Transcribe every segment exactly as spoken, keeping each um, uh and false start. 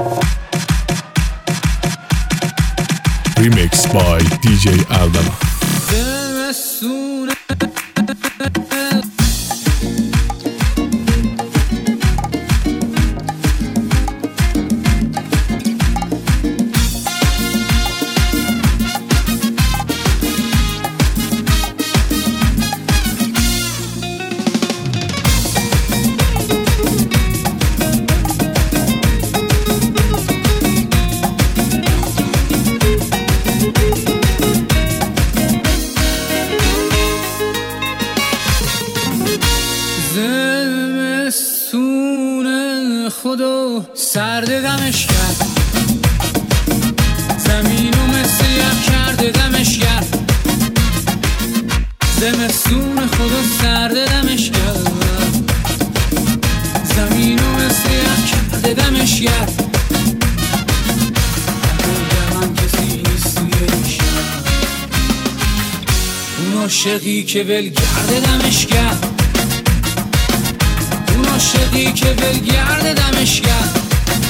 Remix by دی جی Aldana. زمستون خدا سرد دمش کرد، زمینو مثل یخ کرده دمش کرد. زمستون خدا سرد دمش کرد، زمینو مثل یخ کرده دمش کرد. من کسی نیست توی این شهر، اون عاشقی که ولگرد دمش کرد، عاشقی که ولگرد دمش کرد.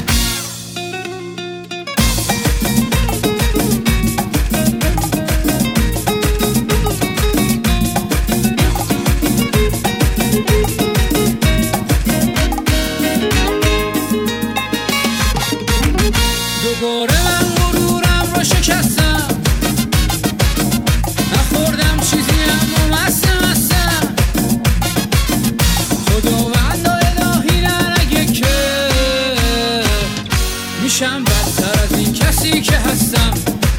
دوباره من غرورم رو شکستم، نخوردم چیزی اما مستم مستم. خداوند میشم بدتر از این کسی که هستم،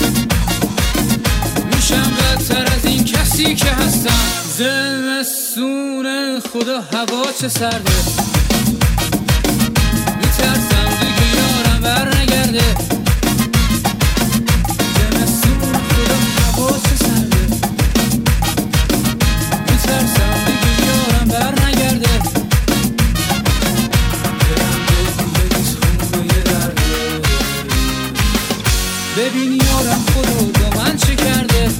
میشم بدتر از این کسی که هستم. زمستون خدا هوا چه سرده، میترسم دیگه یارم بر نگرده. زمستون خدا هوا چه سرده، میترسم دیگه یارم بر نگرده. ببین یارم خدا با من چه کرده،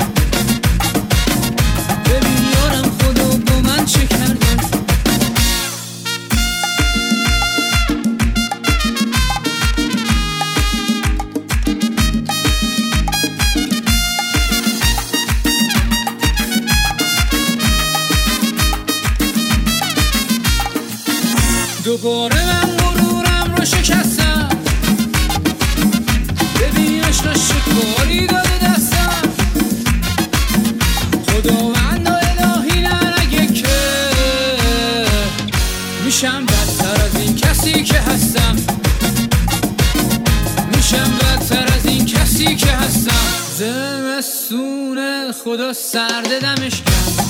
ببین یارم خدا با من چه کرده. دوباره من غرورم رو شکستم، شکاری داده دستم. خداوند و الهی ننگه که میشم بدتر از این کسی که هستم، میشم بدتر از این کسی که هستم. زمستون خدا سرد دمش کرد،